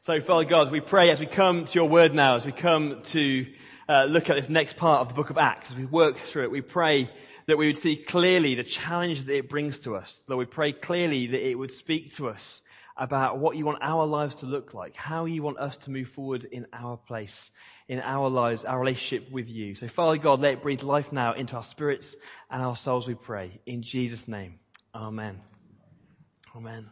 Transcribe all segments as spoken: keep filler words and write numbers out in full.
So, Father God, we pray as we come to your word now, as we come to uh, look at this next part of the book of Acts, as we work through it, we pray that we would see clearly the challenge that it brings to us. Lord, we pray clearly that it would speak to us about what you want our lives to look like, how you want us to move forward in our place, in our lives, our relationship with you. So, Father God, let it breathe life now into our spirits and our souls, we pray. In Jesus' name, amen. Amen.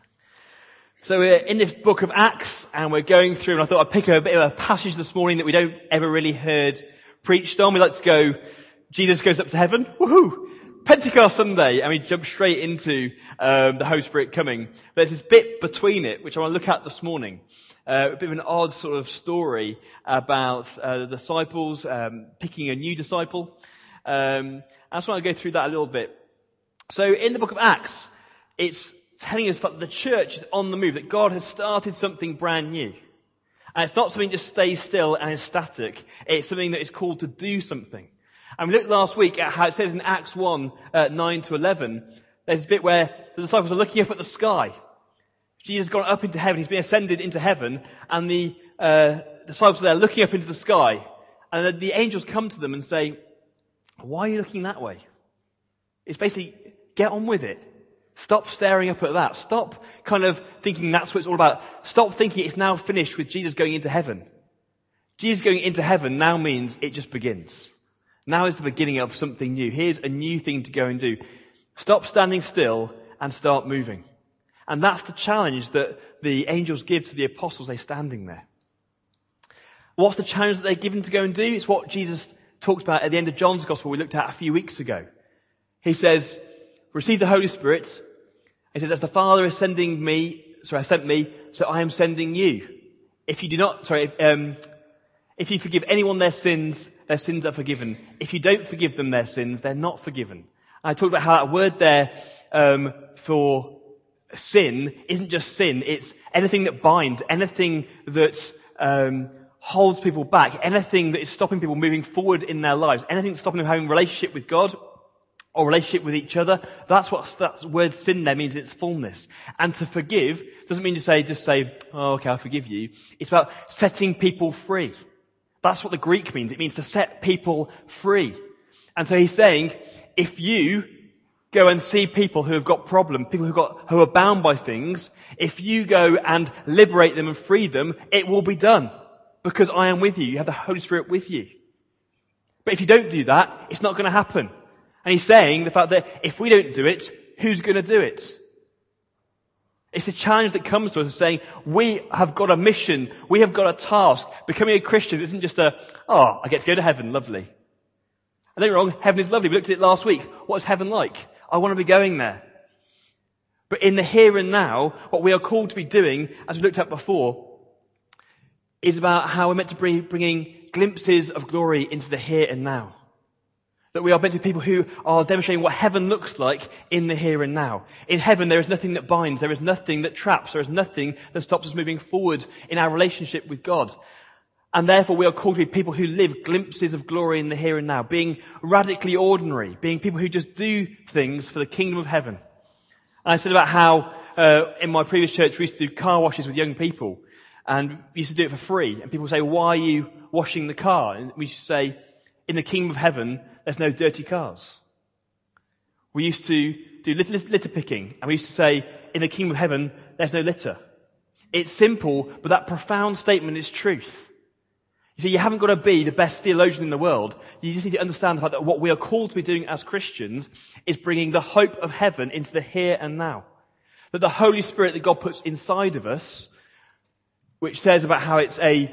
So we're in this book of Acts, and we're going through, and I thought I'd pick a bit of a passage this morning that we don't ever really heard preached on. We like to go, Jesus goes up to heaven, woohoo! Pentecost Sunday, and we jump straight into um, the Holy Spirit coming. There's this bit between it, which I want to look at this morning. Uh, a bit of an odd sort of story about uh, the disciples um, picking a new disciple. Um, I just want to go through that a little bit. So in the book of Acts, it's telling us that the church is on the move, that God has started something brand new. And it's not something that just stays still and is static. It's something that is called to do something. And we looked last week at how it says in Acts one, uh, nine to eleven, there's a bit where the disciples are looking up at the sky. Jesus has gone up into heaven, he's been ascended into heaven, and the uh, disciples are there looking up into the sky. And the angels come to them and say, why are you looking that way? It's basically, get on with it. Stop staring up at that. Stop kind of thinking that's what it's all about. Stop thinking it's now finished with Jesus going into heaven. Jesus going into heaven now means it just begins. Now is the beginning of something new. Here's a new thing to go and do. Stop standing still and start moving. And that's the challenge that the angels give to the apostles. They're standing there. What's the challenge that they're given to go and do? It's what Jesus talked about at the end of John's Gospel we looked at a few weeks ago. He says, receive the Holy Spirit. He says, as the Father is sending me, sorry, has sent me, so I am sending you. If you do not, sorry, um, if you forgive anyone their sins, their sins are forgiven. If you don't forgive them their sins, they're not forgiven. And I talked about how that word there um, for sin isn't just sin, it's anything that binds, anything that um, holds people back, anything that is stopping people moving forward in their lives, anything that's stopping them having a relationship with God, or relationship with each other. That's what that word sin there means in its fullness. And to forgive doesn't mean to say, just say, oh, okay, I forgive you. It's about setting people free. That's what the Greek means. It means to set people free. And so he's saying, if you go and see people who have got problems, people who got, who are bound by things, if you go and liberate them and free them, it will be done. Because I am with you. You have the Holy Spirit with you. But if you don't do that, it's not going to happen. And he's saying the fact that if we don't do it, who's going to do it? It's a challenge that comes to us saying, we have got a mission, we have got a task. Becoming a Christian isn't just a, oh, I get to go to heaven, lovely. And don't get me wrong, heaven is lovely. We looked at it last week. What is heaven like? I want to be going there. But in the here and now, what we are called to be doing, as we looked at before, is about how we're meant to bring bringing glimpses of glory into the here and now. That we are meant to be people who are demonstrating what heaven looks like in the here and now. In heaven, there is nothing that binds. There is nothing that traps. There is nothing that stops us moving forward in our relationship with God. And therefore, we are called to be people who live glimpses of glory in the here and now. Being radically ordinary. Being people who just do things for the kingdom of heaven. And I said about how, uh, in my previous church, we used to do car washes with young people. And we used to do it for free. And people say, why are you washing the car? And we used to say, in the kingdom of heaven, there's no dirty cars. We used to do litter, litter picking, and we used to say, in the kingdom of heaven, there's no litter. It's simple, but that profound statement is truth. You see, you haven't got to be the best theologian in the world. You just need to understand the fact that what we are called to be doing as Christians is bringing the hope of heaven into the here and now. That the Holy Spirit that God puts inside of us, which says about how it's a,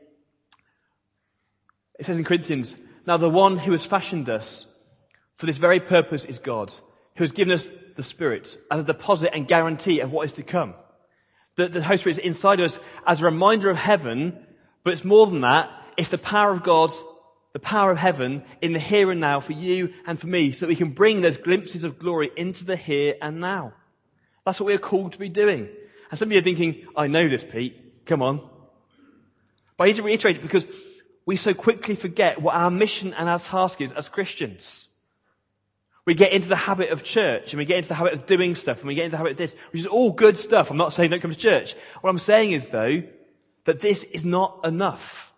it says in Corinthians, now the one who has fashioned us for this very purpose is God, who has given us the Spirit as a deposit and guarantee of what is to come. The, the Holy Spirit is inside of us as a reminder of heaven, but it's more than that. It's the power of God, the power of heaven in the here and now for you and for me, so that we can bring those glimpses of glory into the here and now. That's what we are called to be doing. And some of you are thinking, I know this, Pete. Come on. But I need to reiterate it because we so quickly forget what our mission and our task is as Christians. We get into the habit of church, and we get into the habit of doing stuff, and we get into the habit of this, which is all good stuff. I'm not saying don't come to church. What I'm saying is, though, that this is not enough.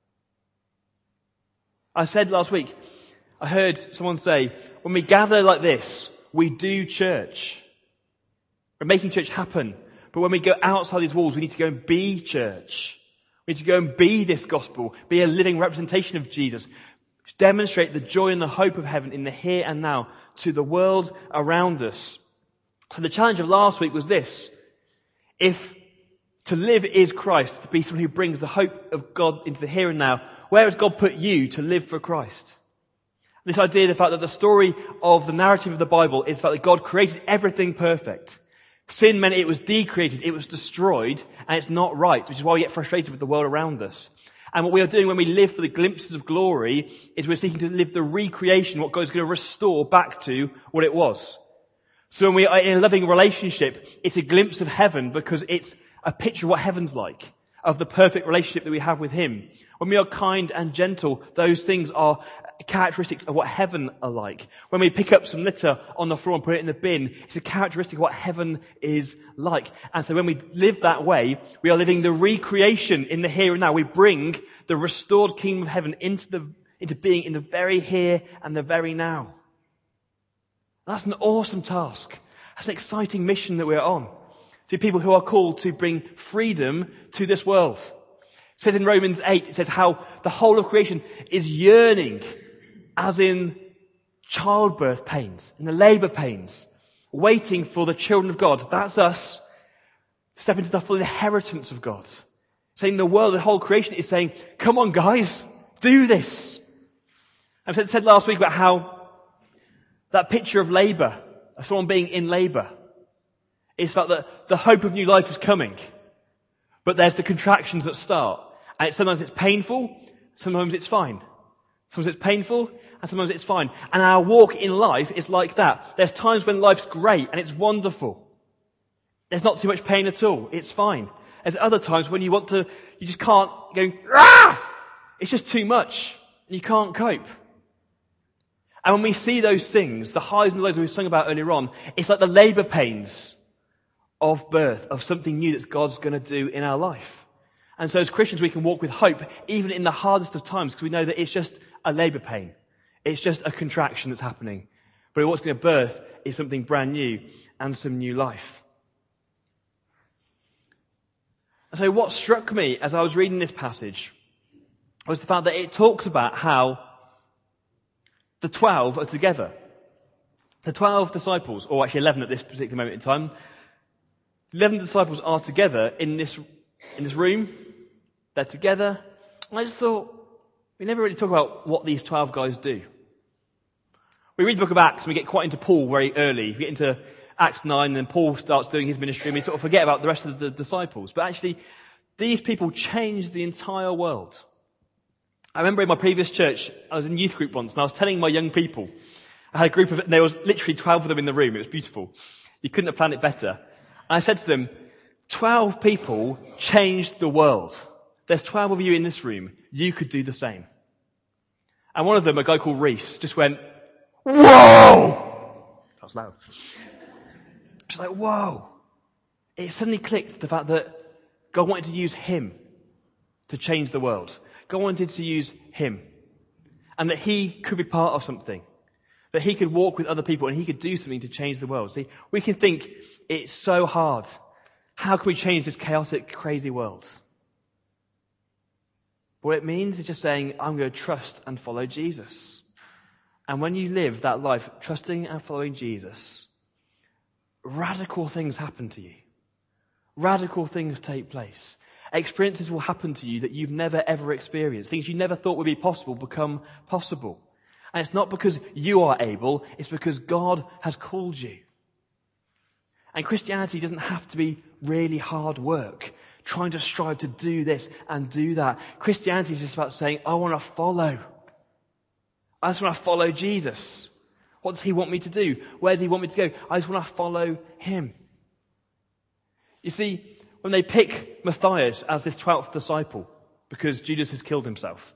I said last week, I heard someone say, when we gather like this, we do church. We're making church happen. But when we go outside these walls, we need to go and be church. We need to go and be this gospel, be a living representation of Jesus, demonstrate the joy and the hope of heaven in the here and now to the world around us. So the challenge of last week was this. If to live is Christ, to be someone who brings the hope of God into the here and now, where has God put you to live for Christ? This idea, the fact that the story of the narrative of the Bible is the fact that God created everything perfect. Sin meant it was decreated, it was destroyed, and it's not right, which is why we get frustrated with the world around us. And what we are doing when we live for the glimpses of glory is we're seeking to live the recreation, what God is going to restore back to what it was. So when we are in a loving relationship, it's a glimpse of heaven because it's a picture of what heaven's like, of the perfect relationship that we have with Him. When we are kind and gentle, those things are characteristics of what heaven are like. When we pick up some litter on the floor and put it in the bin, it's a characteristic of what heaven is like. And so when we live that way, we are living the recreation in the here and now. We bring the restored kingdom of heaven into the into being in the very here and the very now. That's an awesome task. That's an exciting mission that we're on. To people who are called to bring freedom to this world. It says in Romans eight, it says how the whole of creation is yearning, as in childbirth pains, in the labour pains, waiting for the children of God. That's us. Step into the full inheritance of God. Saying the world, the whole creation is saying, come on guys, do this. I said, said last week about how that picture of labour, of someone being in labour, is about that the hope of new life is coming. But there's the contractions that start. And it's, sometimes it's painful, sometimes it's fine. Sometimes it's painful, and sometimes it's fine. And our walk in life is like that. There's times when life's great and it's wonderful. There's not too much pain at all. It's fine. There's other times when you want to, you just can't go, ah! It's just too much. And you can't cope. And when we see those things, the highs and the lows that we sung about earlier on, it's like the labour pains of birth, of something new that God's going to do in our life. And so as Christians we can walk with hope even in the hardest of times because we know that it's just a labour pain. It's just a contraction that's happening. But what's going to birth is something brand new and some new life. And so what struck me as I was reading this passage was the fact that it talks about how the twelve are together. The twelve disciples, or actually eleven at this particular moment in time, eleven disciples are together in this in this room. They're together. And I just thought, we never really talk about what these twelve guys do. We read the book of Acts and we get quite into Paul very early. We get into Acts nine and Paul starts doing his ministry and we sort of forget about the rest of the disciples. But actually, these people changed the entire world. I remember in my previous church, I was in youth group once and I was telling my young people, I had a group of, there was literally twelve of them in the room. It was beautiful. You couldn't have planned it better. And I said to them, twelve people changed the world. There's twelve of you in this room. You could do the same. And one of them, a guy called Reese, just went, whoa! That was loud. Just like, whoa. It suddenly clicked, the fact that God wanted to use him to change the world. God wanted to use him. And that he could be part of something. That he could walk with other people and he could do something to change the world. See, we can think it's so hard. How can we change this chaotic, crazy world? But what it means is just saying, I'm going to trust and follow Jesus. And when you live that life, trusting and following Jesus, radical things happen to you. Radical things take place. Experiences will happen to you that you've never ever experienced. Things you never thought would be possible become possible. And it's not because you are able, it's because God has called you. And Christianity doesn't have to be really hard work, trying to strive to do this and do that. Christianity is just about saying, I want to follow. I just want to follow Jesus. What does he want me to do? Where does he want me to go? I just want to follow him. You see, when they pick Matthias as this twelfth disciple, because Judas has killed himself,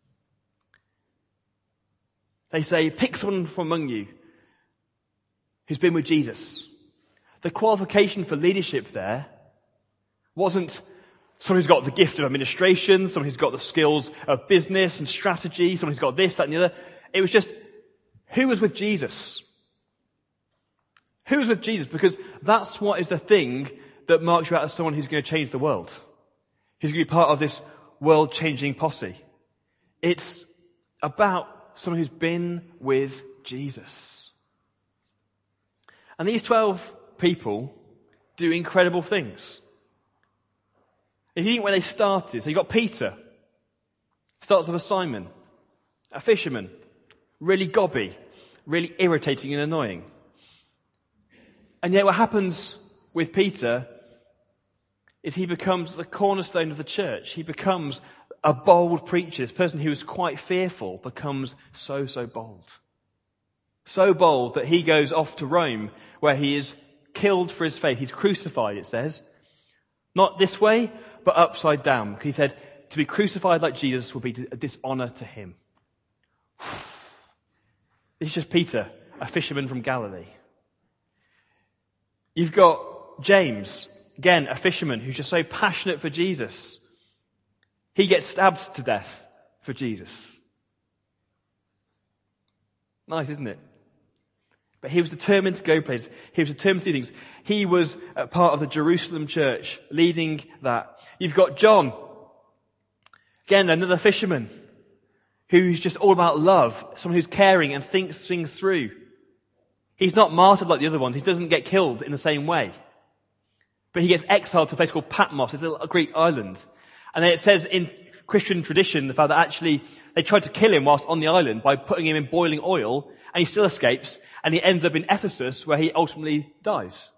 they say, pick someone from among you who's been with Jesus. The qualification for leadership there wasn't Someone who's got the gift of administration, someone who's got the skills of business and strategy, someone who's got this, that and the other. It was just, who was with Jesus? Who was with Jesus? Because that's what is the thing that marks you out as someone who's going to change the world. Who's going to be part of this world-changing posse. It's about someone who's been with Jesus. And these twelve people do incredible things. If you think where they started, so you've got Peter, starts with a Simon, a fisherman, really gobby, really irritating and annoying. And yet what happens with Peter is he becomes the cornerstone of the church. He becomes a bold preacher. This person who was quite fearful becomes so, so bold. So bold that he goes off to Rome, where he is killed for his faith. He's crucified, it says. Not this way, but upside down. He said, to be crucified like Jesus would be a dishonour to him. This is just Peter, a fisherman from Galilee. You've got James, again, a fisherman who's just so passionate for Jesus. He gets stabbed to death for Jesus. Nice, isn't it? But he was determined to go places. He was determined to do things. He was a part of the Jerusalem church, leading that. You've got John, again, another fisherman, who's just all about love, someone who's caring and thinks things through. He's not martyred like the other ones. He doesn't get killed in the same way. But he gets exiled to a place called Patmos, it's a little Greek island. And then it says in Christian tradition, the fact that actually they tried to kill him whilst on the island by putting him in boiling oil, and he still escapes, and he ends up in Ephesus, where he ultimately dies.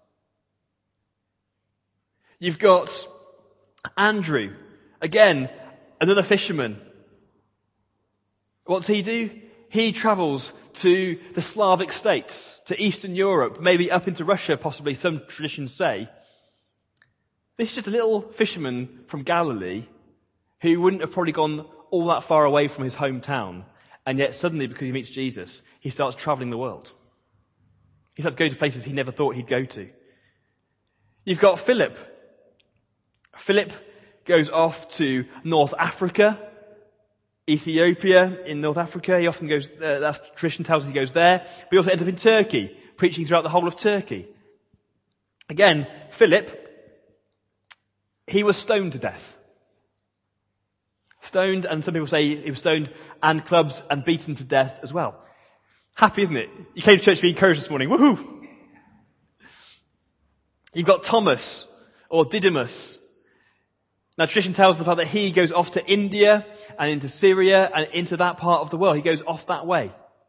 You've got Andrew, again, another fisherman. What's he do? He travels to the Slavic states, to Eastern Europe, maybe up into Russia, possibly, some traditions say. This is just a little fisherman from Galilee who wouldn't have probably gone all that far away from his hometown, and yet suddenly, because he meets Jesus, he starts travelling the world. He starts going to places he never thought he'd go to. You've got Philip. Philip goes off to North Africa, Ethiopia in North Africa. He often goes, uh, that's tradition tells us he goes there. But he also ends up in Turkey, preaching throughout the whole of Turkey. Again, Philip, he was stoned to death. Stoned, and some people say he was stoned and clubbed and beaten to death as well. Happy, isn't it? You came to church to be encouraged this morning. Woohoo! You've got Thomas, or Didymus. Now tradition tells the fact that he goes off to India and into Syria and into that part of the world. He goes off that way.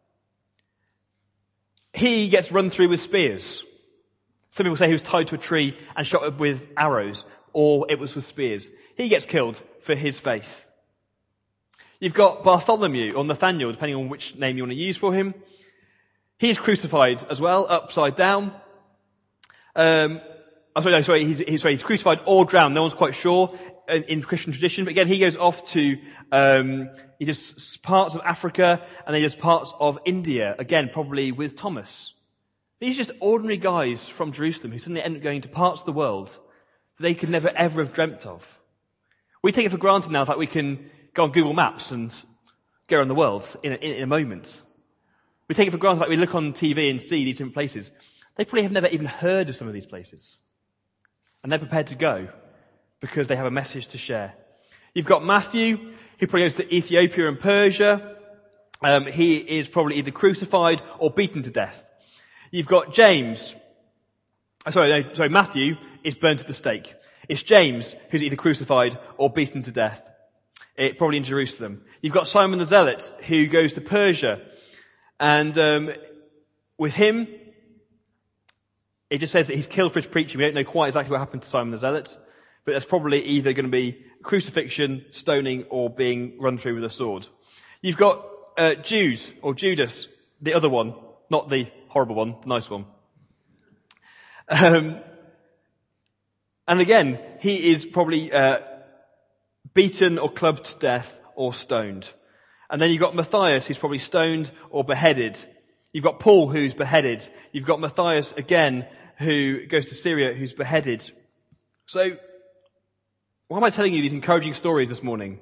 He gets run through with spears. Some people say he was tied to a tree and shot with arrows, or it was with spears. He gets killed for his faith. You've got Bartholomew, or Nathaniel, depending on which name you want to use for him. He's crucified as well, upside down. Um, oh, sorry, no, sorry, he's, he's, sorry, he's crucified or drowned. No one's quite sure in, in Christian tradition. But again, he goes off to, um, he does parts of Africa, and then he does parts of India. Again, probably with Thomas. These are just ordinary guys from Jerusalem who suddenly end up going to parts of the world that they could never ever have dreamt of. We take it for granted now that we can go on Google Maps and go around the world in a, in a moment. We take it for granted that we look on T V and see these different places. They probably have never even heard of some of these places. And they're prepared to go because they have a message to share. You've got Matthew, who probably goes to Ethiopia and Persia. Um, he is probably either crucified or beaten to death. You've got James. Oh, sorry, no, sorry, Matthew is burned at the stake. It's James who's either crucified or beaten to death. It, probably in Jerusalem. You've got Simon the Zealot, who goes to Persia. And um, with him, it just says that he's killed for his preaching. We don't know quite exactly what happened to Simon the Zealot. But that's probably either going to be crucifixion, stoning, or being run through with a sword. You've got uh, Jude, or Judas, the other one. Not the horrible one, the nice one. Um, and again, he is probably uh, beaten or clubbed to death or stoned. And then you've got Matthias, who's probably stoned or beheaded. You've got Paul, who's beheaded. You've got Matthias, again, who goes to Syria, who's beheaded. So, Why am I telling you these encouraging stories this morning?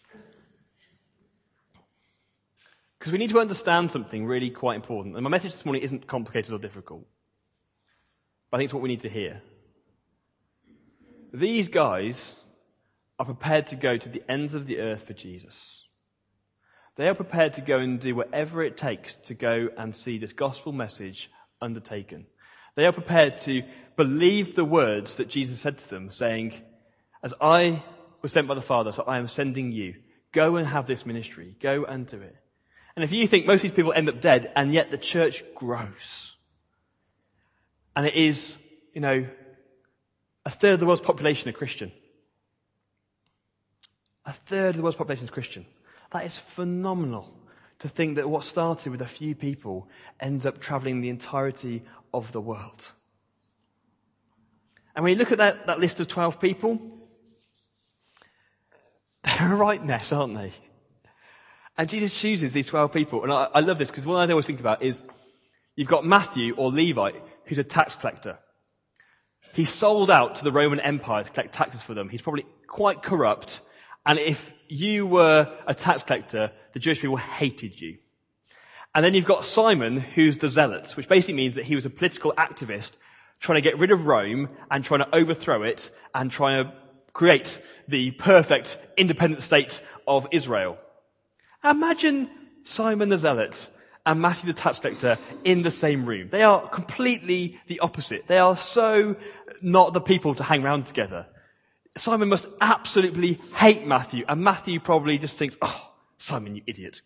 Because we need to understand something really quite important. And my message this morning isn't complicated or difficult. But I think it's what we need to hear. These guys are prepared to go to the ends of the earth for Jesus. They are prepared to go and do whatever it takes to go and see this gospel message undertaken. They are prepared to believe the words that Jesus said to them, saying, as I was sent by the Father, so I am sending you. Go and have this ministry. Go and do it. And if you think most of these people end up dead, and yet the church grows. And it is, you know, a third of the world's population are Christian. A third of the world's population is Christian. That is phenomenal to think that what started with a few people ends up travelling the entirety of the world. And when you look at that, that list of twelve people, they're a right mess, aren't they? And Jesus chooses these twelve people. And I, I love this because what I always think about is you've got Matthew or Levi, who's a tax collector. He sold out to the Roman Empire to collect taxes for them. He's probably quite corrupt. And if you were a tax collector, the Jewish people hated you. And then you've got Simon, who's the zealot, which basically means that he was a political activist trying to get rid of Rome and trying to overthrow it and trying to create the perfect independent state of Israel. Imagine Simon the zealot and Matthew the tax collector in the same room. They are completely the opposite. They are so not the people to hang around together. Simon must absolutely hate Matthew, and Matthew probably just thinks, oh, Simon, you idiot.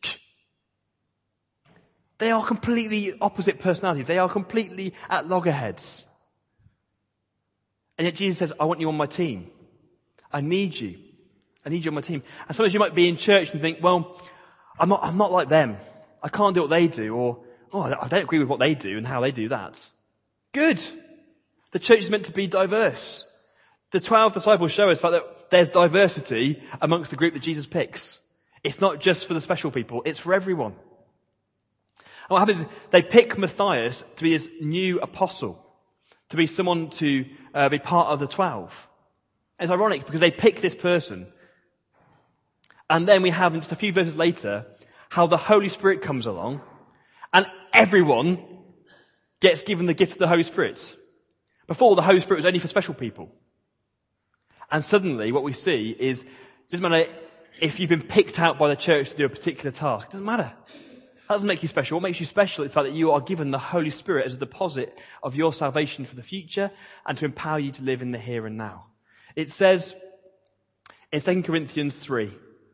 They are completely opposite personalities. They are completely at loggerheads. And yet Jesus says, I want you on my team. I need you. I need you on my team. And sometimes you might be in church and think, well, I'm not, I'm not like them. I can't do what they do, or, oh, I don't agree with what they do and how they do that. Good. The church is meant to be diverse. The twelve disciples show us that there's diversity amongst the group that Jesus picks. It's not just for the special people, it's for everyone. And what happens is they pick Matthias to be this new apostle, to be someone to uh, be part of the twelve. And it's ironic because they pick this person. And then we have, in just a few verses later, how the Holy Spirit comes along and everyone gets given the gift of the Holy Spirit. Before, the Holy Spirit was only for special people. And suddenly what we see is, it doesn't matter if you've been picked out by the church to do a particular task. It doesn't matter. That doesn't make you special. What makes you special is the fact that you are given the Holy Spirit as a deposit of your salvation for the future and to empower you to live in the here and now. It says in Second Corinthians three,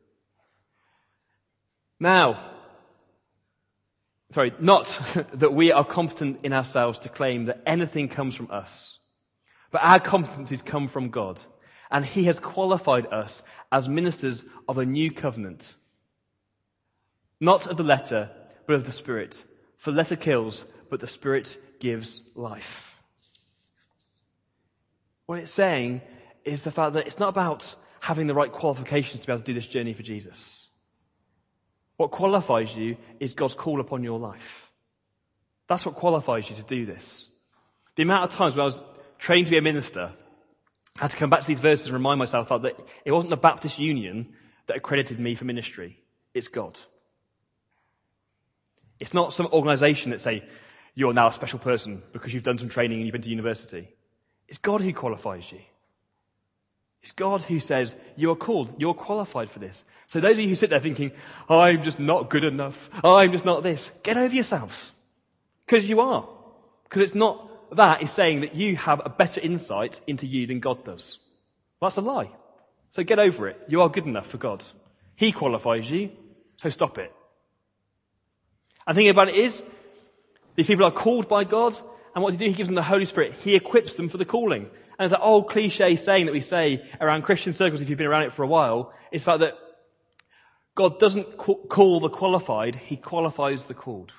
now, sorry, not that we are competent in ourselves to claim that anything comes from us, but our competencies come from God, and He has qualified us as ministers of a new covenant, not of the letter, but of the Spirit. For the letter kills, but the Spirit gives life. What it's saying is the fact that it's not about having the right qualifications to be able to do this journey for Jesus. What qualifies you is God's call upon your life. That's what qualifies you to do this. The amount of times when I was trained to be a minister, I had to come back to these verses and remind myself that it wasn't the Baptist Union that accredited me for ministry. It's God. It's not some organisation that say, you're now a special person because you've done some training and you've been to university. It's God who qualifies you. It's God who says, you are called, you're qualified for this. So those of you who sit there thinking, oh, I'm just not good enough, oh, I'm just not this, get over yourselves. Because you are. Because it's not that, it's saying that you have a better insight into you than God does. Well, that's a lie. So get over it. You are good enough for God. He qualifies you, so stop it. And thinking about it is, these people are called by God, and what does He do? He gives them the Holy Spirit. He equips them for the calling. And it's that old cliche saying that we say around Christian circles, if you've been around it for a while, is the fact that God doesn't call the qualified, He qualifies the called.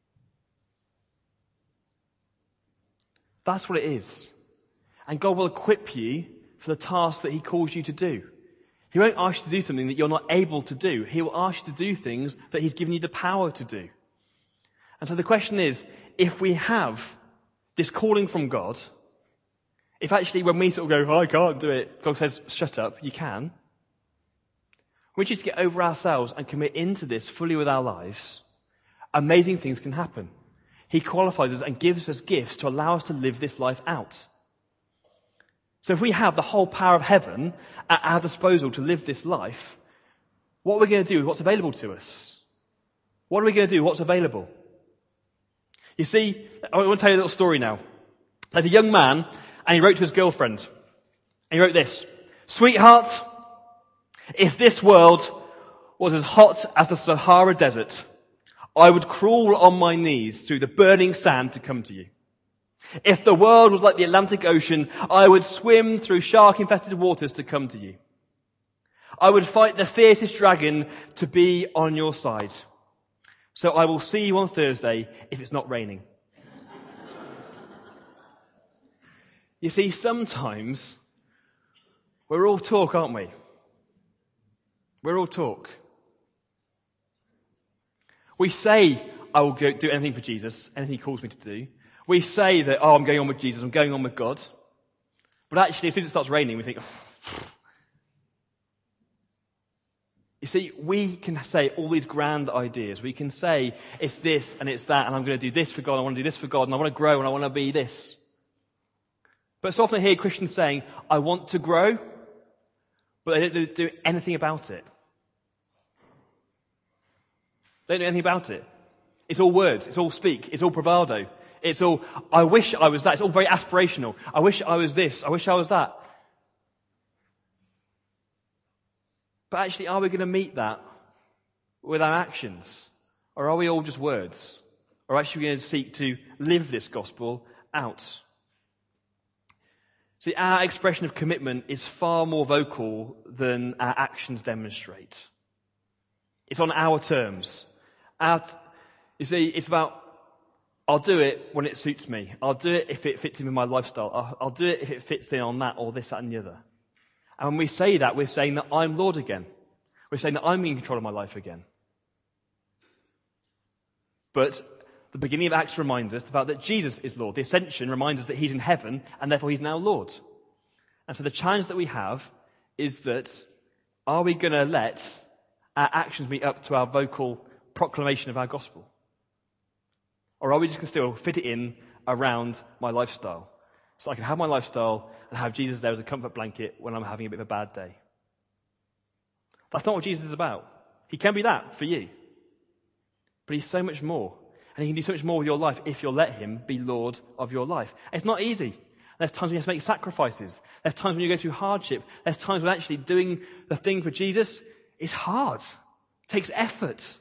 That's what it is. And God will equip you for the task that He calls you to do. He won't ask you to do something that you're not able to do. He will ask you to do things that He's given you the power to do. And so the question is, if we have this calling from God, If actually when we sort of go, oh, I can't do it, God says, shut up, you can. We just get over ourselves and commit into this fully with our lives, amazing things can happen. He qualifies us and gives us gifts to allow us to live this life out. So if we have the whole power of heaven at our disposal to live this life, what are we going to do with what's available to us? What are we going to do with what's available? You see, I want to tell you a little story now. There's a young man, and he wrote to his girlfriend. And he wrote this: "Sweetheart, if this world was as hot as the Sahara Desert, I would crawl on my knees through the burning sand to come to you. If the world was like the Atlantic Ocean, I would swim through shark-infested waters to come to you. I would fight the fiercest dragon to be on your side. So I will see you on Thursday if it's not raining." You see, sometimes we're all talk, aren't we? We're all talk. We say, I will go do anything for Jesus, anything he calls me to do. We say that, oh, I'm going on with Jesus, I'm going on with God. But actually, as soon as it starts raining, we think, oh. You see, we can say all these grand ideas. We can say, it's this and it's that, and I'm going to do this for God, I want to do this for God, and I want to grow, and I want to be this. But so often I hear Christians saying, I want to grow, but they don't do anything about it. They don't do anything about it. It's all words, it's all speak, it's all bravado. It's all, I wish I was that. It's all very aspirational. I wish I was this, I wish I was that. But actually, are we going to meet that with our actions? Or are we all just words? Or are actually going to seek to live this gospel out? See, our expression of commitment is far more vocal than our actions demonstrate. It's on our terms. Our, you see, it's about, I'll do it when it suits me. I'll do it if it fits in with my lifestyle. I'll, I'll do it if it fits in on that or this, that and the other. And when we say that, we're saying that I'm Lord again. We're saying that I'm in control of my life again. But the beginning of Acts reminds us the fact that Jesus is Lord. The ascension reminds us that he's in heaven and therefore he's now Lord. And so the challenge that we have is that, are we going to let our actions meet up to our vocal proclamation of our gospel? Or are we just going to still fit it in around my lifestyle? So I can have my lifestyle and have Jesus there as a comfort blanket when I'm having a bit of a bad day. That's not what Jesus is about. He can be that for you. But he's so much more. And he can do so much more with your life if you'll let him be Lord of your life. And it's not easy. There's times when you have to make sacrifices. There's times when you go through hardship. There's times when actually doing the thing for Jesus is hard. It takes effort.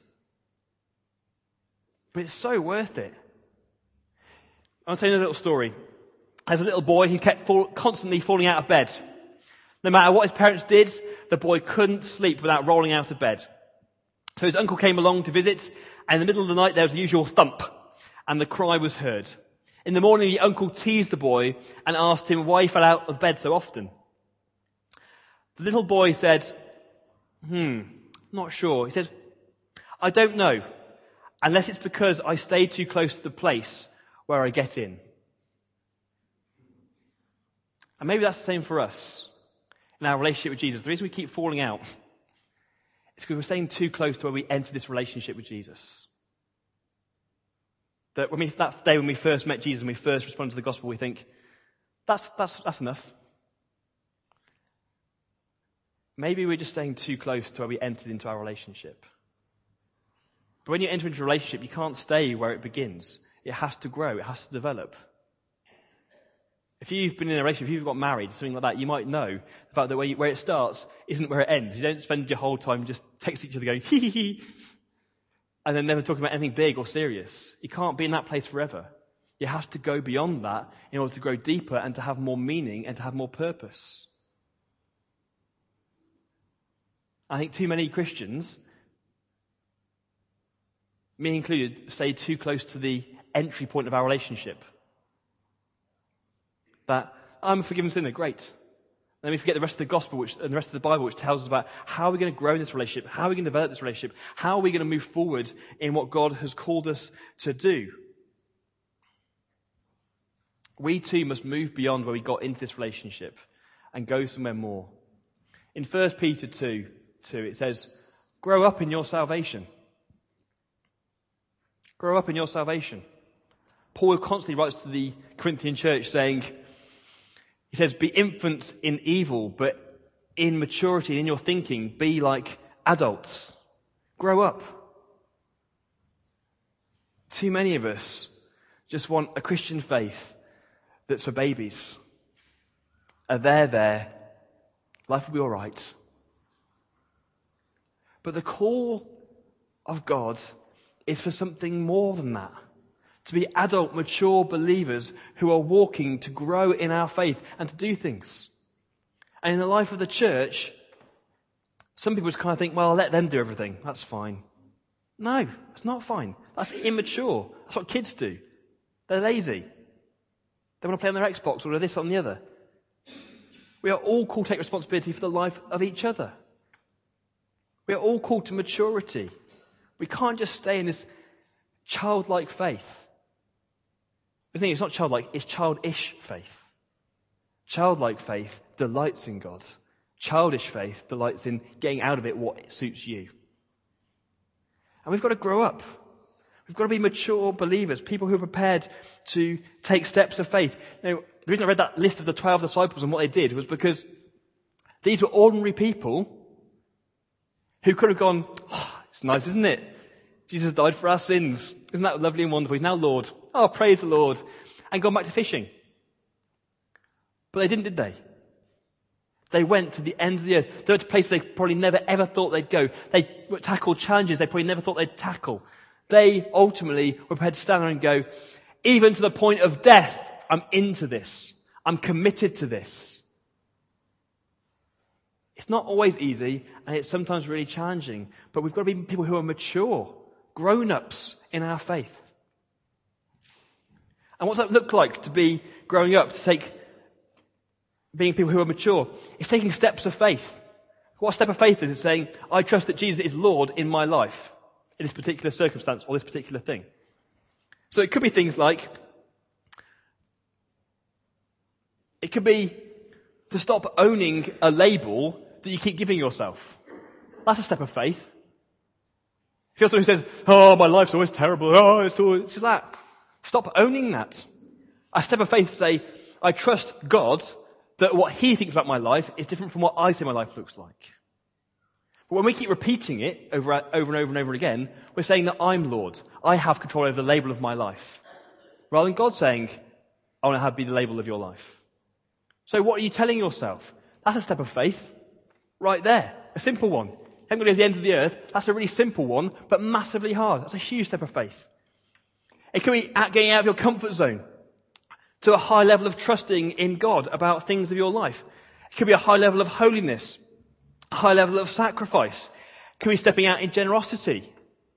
But it's so worth it. I'll tell you a little story. There's a little boy who kept fall, constantly falling out of bed. No matter what his parents did, the boy couldn't sleep without rolling out of bed. So his uncle came along to visit, and in the middle of the night there was the usual thump, and the cry was heard. In the morning, the uncle teased the boy and asked him why he fell out of bed so often. The little boy said, hmm, not sure. He said, I don't know, unless it's because I stay too close to the place where I get in. And maybe that's the same for us in our relationship with Jesus. The reason we keep falling out is because we're staying too close to where we enter this relationship with Jesus. That when we, that day when we first met Jesus and we first responded to the gospel, we think, that's, that's, that's enough. Maybe we're just staying too close to where we entered into our relationship. But when you enter into a relationship, you can't stay where it begins. It has to grow. It has to develop. If you've been in a relationship, if you've got married, something like that, you might know the fact that where, you, where it starts isn't where it ends. You don't spend your whole time just texting each other going, hee hee hee, and then never talking about anything big or serious. You can't be in that place forever. You have to go beyond that in order to grow deeper and to have more meaning and to have more purpose. I think too many Christians, me included, stay too close to the entry point of our relationship. That I'm a forgiven sinner, great. Then we forget the rest of the gospel which, and the rest of the Bible, which tells us about how we're going to grow in this relationship, how we're going to develop this relationship, how are we going to move forward in what God has called us to do. we too must move beyond where we got into this relationship and go somewhere more. In First Peter two, two, it says, grow up in your salvation. Grow up in your salvation. Paul constantly writes to the Corinthian church saying, he says, be infants in evil, but in maturity, in your thinking, be like adults. Grow up. Too many of us just want a Christian faith that's for babies. Are there there, life will be all right. But the call of God is for something more than that. To be adult, mature believers who are walking to grow in our faith and to do things. And in the life of the church, some people just kind of think, well, I'll let them do everything. That's fine. No, it's not fine. That's immature. That's what kids do. They're lazy. They want to play on their Xbox or this or the other. We are all called to take responsibility for the life of each other. We are all called to maturity. We can't just stay in this childlike faith. The thing is, it's not childlike, it's childish faith. Childlike faith delights in God. Childish faith delights in getting out of it what suits you. And we've got to grow up. We've got to be mature believers, people who are prepared to take steps of faith. Now, the reason I read that list of the twelve disciples and what they did was because these were ordinary people who could have gone, oh, it's nice, isn't it? Jesus died for our sins. Isn't that lovely and wonderful? He's now Lord. Oh, praise the Lord. And gone back to fishing. But they didn't, did they? They went to the ends of the earth. They went to places they probably never ever thought they'd go. They tackled challenges they probably never thought they'd tackle. They ultimately were prepared to stand there and go, even to the point of death, I'm into this. I'm committed to this. It's not always easy, and it's sometimes really challenging. But we've got to be people who are mature, grown-ups in our faith. And what's that look like to be growing up, to take being people who are mature? It's taking steps of faith. What step of faith is it? Saying, I trust that Jesus is Lord in my life, in this particular circumstance or this particular thing. So it could be things like, it could be to stop owning a label that you keep giving yourself. That's a step of faith. If you're someone who says, oh, my life's always terrible, oh, it's always it's just that. Stop owning that. A step of faith to say, I trust God that what He thinks about my life is different from what I say my life looks like. But when we keep repeating it over, over and over and over again, we're saying that I'm Lord. I have control over the label of my life. Rather than God saying, I want to have be the label of your life. So what are you telling yourself? That's a step of faith. Right there. A simple one. Haven't got to go to the ends of the earth. That's a really simple one, but massively hard. That's a huge step of faith. It could be getting out of your comfort zone to a high level of trusting in God about things of your life. It could be a high level of holiness, a high level of sacrifice. It could be stepping out in generosity.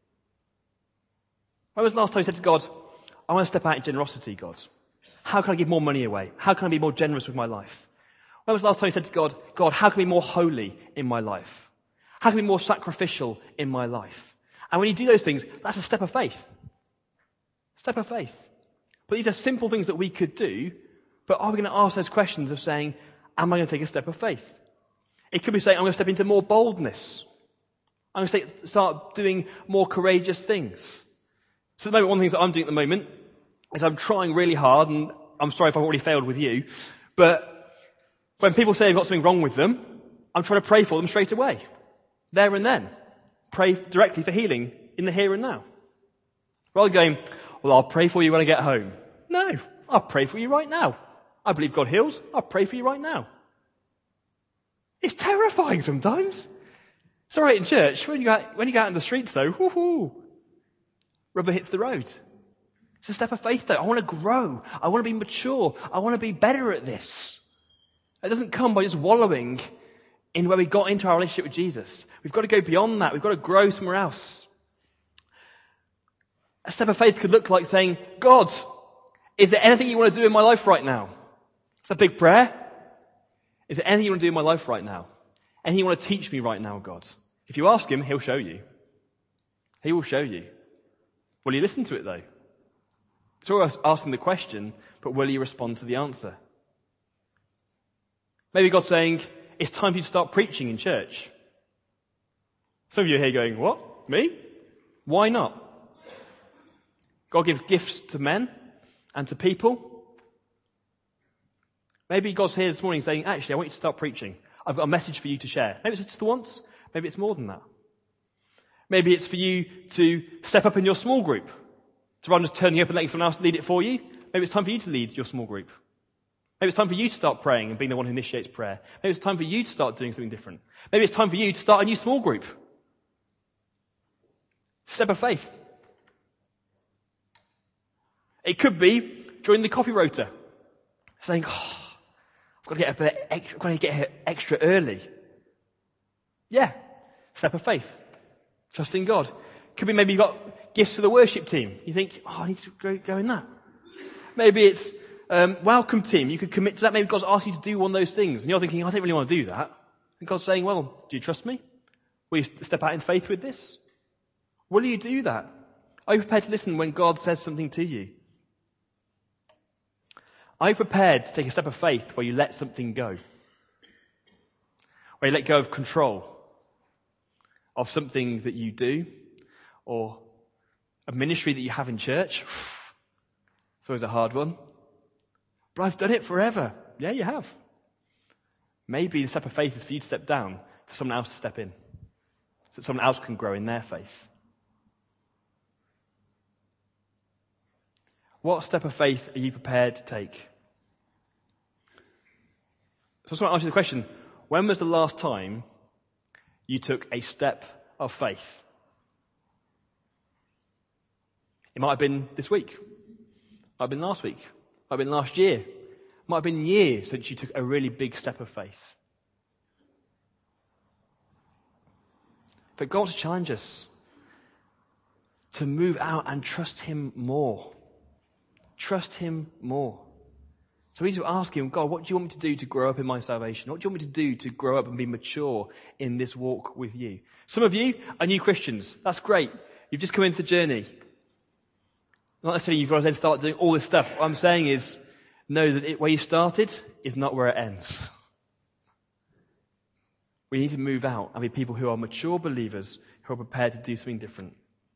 When was the last time you said to God, I want to step out in generosity, God? How can I give more money away? How can I be more generous with my life? When was the last time you said to God, God, how can I be more holy in my life? How can I be more sacrificial in my life? And when you do those things, that's a step of faith. Step of faith. But these are simple things that we could do, but are we going to ask those questions of saying, am I going to take a step of faith? It could be saying, I'm going to step into more boldness. I'm going to start doing more courageous things. So at the moment, one of the things that I'm doing at the moment is I'm trying really hard, and I'm sorry if I've already failed with you, but when people say they've got something wrong with them, I'm trying to pray for them straight away. There and then. Pray directly for healing in the here and now. Rather than going, well, I'll pray for you when I get home. No, I'll pray for you right now. I believe God heals. I'll pray for you right now. It's terrifying sometimes. It's all right in church. When you go out, when you go out in the streets, though, whoo-hoo, rubber hits the road. It's a step of faith, though. I want to grow. I want to be mature. I want to be better at this. It doesn't come by just wallowing in where we got into our relationship with Jesus. We've got to go beyond that. We've got to grow somewhere else. A step of faith could look like saying, God, is there anything you want to do in my life right now? It's a big prayer. Is there anything you want to do in my life right now? Anything you want to teach me right now, God? If you ask Him, He'll show you. He will show you. Will you listen to it, though? It's always asking the question, but will you respond to the answer? Maybe God's saying, it's time for you to start preaching in church. Some of you are here going, what? Me? Why not? God gives gifts to men and to people. Maybe God's here this morning saying, actually, I want you to start preaching. I've got a message for you to share. Maybe it's just the once. Maybe it's more than that. Maybe it's for you to step up in your small group. So rather than just turning up and letting someone else lead it for you, maybe it's time for you to lead your small group. Maybe it's time for you to start praying and being the one who initiates prayer. Maybe it's time for you to start doing something different. Maybe it's time for you to start a new small group. Step of faith. It could be joining the coffee rota, saying, oh, I've got to get up a bit extra, I've got to get here extra early. Yeah, step of faith. Trusting God. Could be maybe you've got gifts for the worship team. You think, oh, I need to go, go in that. Maybe it's um, welcome team. You could commit to that. Maybe God's asked you to do one of those things. And you're thinking, I don't really want to do that. And God's saying, well, do you trust me? Will you step out in faith with this? Will you do that? Are you prepared to listen when God says something to you? Are you prepared to take a step of faith where you let something go? Where you let go of control of something that you do or a ministry that you have in church? It's always a hard one. But I've done it forever. Yeah, you have. Maybe the step of faith is for you to step down, for someone else to step in, so that someone else can grow in their faith. What step of faith are you prepared to take? So I just want to ask you the question, when was the last time you took a step of faith? It might have been this week. It might have been last week. It might have been last year. It might have been years since you took a really big step of faith. But God wants to challenge us to move out and trust Him more. Trust Him more. So we need to ask Him, God, what do you want me to do to grow up in my salvation? What do you want me to do to grow up and be mature in this walk with you? Some of you are new Christians. That's great. You've just come into the journey. Not necessarily you've got to then start doing all this stuff. What I'm saying is, know that it, where you started is not where it ends. We need to move out and be people who are mature believers who are prepared to do something different.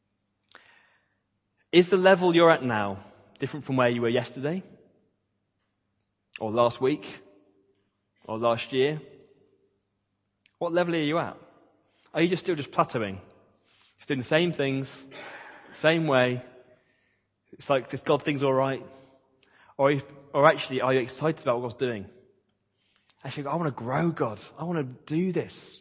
Is the level you're at now different from where you were yesterday? Or last week? Or last year? What level are you at? Are you just still just plateauing? Just doing the same things, same way? It's like this God thing's all right. Or, you, or actually, are you excited about what God's doing? Actually, I want to grow, God. I want to do this.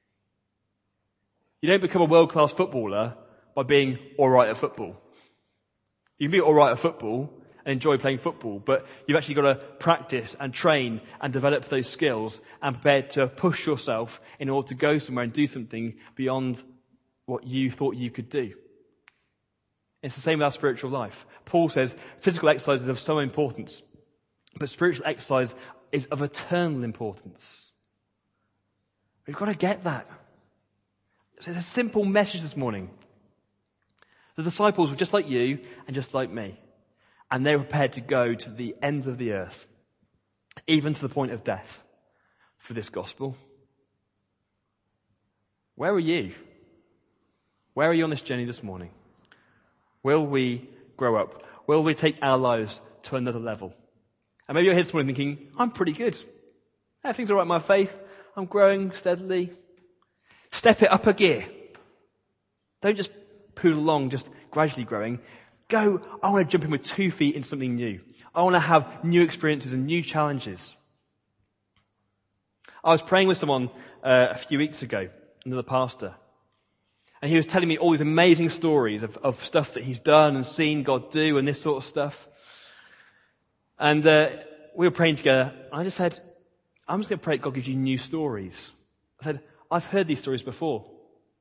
You don't become a world-class footballer by being all right at football. You can be all right at football and enjoy playing football, but you've actually got to practice and train and develop those skills and prepare to push yourself in order to go somewhere and do something beyond what you thought you could do. It's the same with our spiritual life. Paul says physical exercise is of some importance, but spiritual exercise is of eternal importance. We've got to get that. So it's a simple message this morning. The disciples were just like you and just like me. And they were prepared to go to the ends of the earth, even to the point of death, for this gospel. Where are you? Where are you on this journey this morning? Will we grow up? Will we take our lives to another level? And maybe you're here this morning thinking, I'm pretty good. Everything's all right in my faith. I'm growing steadily. Step it up a gear. Don't just poodle along, just gradually growing. Go, I want to jump in with two feet into something new. I want to have new experiences and new challenges. I was praying with someone uh, a few weeks ago, another pastor. And he was telling me all these amazing stories of, of stuff that he's done and seen God do and this sort of stuff. And uh, we were praying together. And I just said, I'm just going to pray that God gives you new stories. I said, I've heard these stories before.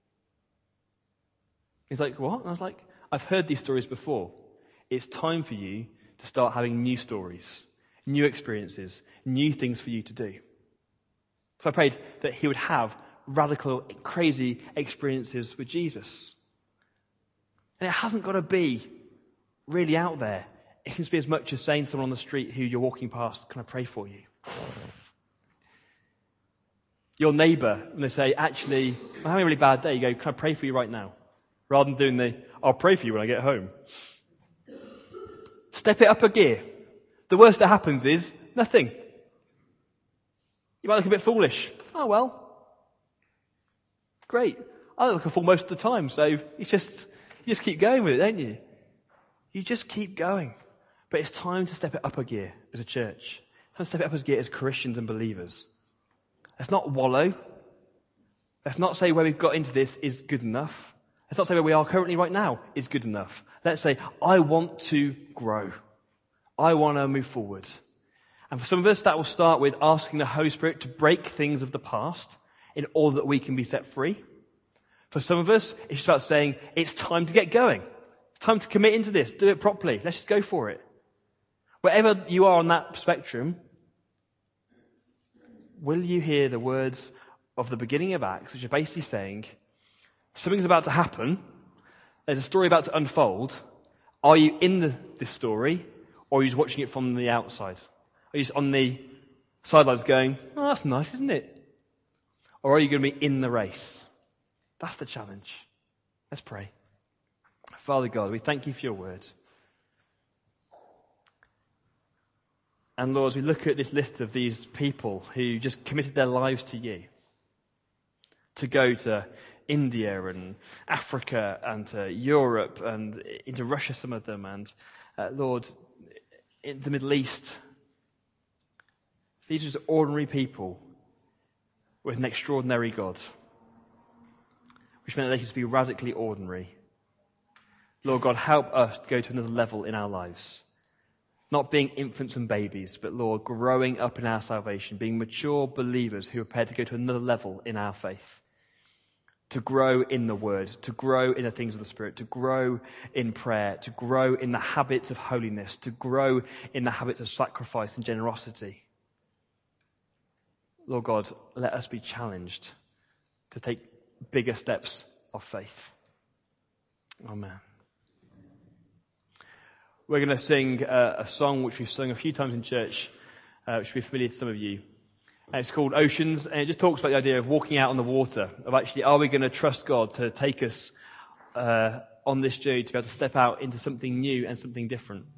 He's like, what? And I was like, I've heard these stories before. It's time for you to start having new stories, new experiences, new things for you to do. So I prayed that he would have radical, crazy experiences with Jesus. And it hasn't got to be really out there. it can be as much as saying to someone on the street who you're walking past, can I pray for you? Your neighbour, when they say, actually, I'm having a really bad day, you go, can I pray for you right now? Rather than doing the, I'll pray for you when I get home. Step it up a gear. The worst that happens is nothing. You might look a bit foolish. Oh well. Great. I look a fool most of the time, so you just, you just keep going with it, don't you? You just keep going. But it's time to step it up a gear as a church. It's time to step it up a gear as Christians and believers. Let's not wallow. Let's not say where we've got into this is good enough. Let's not say where we are currently right now is good enough. Let's say, I want to grow. I want to move forward. And for some of us, that will start with asking the Holy Spirit to break things of the past in order that we can be set free. For some of us, it's just about saying, it's time to get going. It's time to commit into this. Do it properly. Let's just go for it. Wherever you are on that spectrum, will you hear the words of the beginning of Acts, which are basically saying, something's about to happen, there's a story about to unfold. Are you in the, this story, or are you just watching it from the outside? Are you just on the sidelines going, oh, that's nice, isn't it? Or are you going to be in the race? That's the challenge. Let's pray. Father God, we thank you for your word. And Lord, as we look at this list of these people who just committed their lives to you, to go to India and Africa and to Europe and into Russia, some of them, and uh, Lord, in the Middle East, these are just ordinary people with an extraordinary God, which meant that they could be radically ordinary. Lord God, help us to go to another level in our lives. Not being infants and babies, but Lord, growing up in our salvation, being mature believers who are prepared to go to another level in our faith. To grow in the Word, to grow in the things of the Spirit, to grow in prayer, to grow in the habits of holiness, to grow in the habits of sacrifice and generosity. Lord God, let us be challenged to take bigger steps of faith. Amen. We're going to sing uh, a song which we've sung a few times in church, uh, which will be familiar to some of you. And it's called Oceans, and it just talks about the idea of walking out on the water, of actually, are we going to trust God to take us uh, on this journey to be able to step out into something new and something different?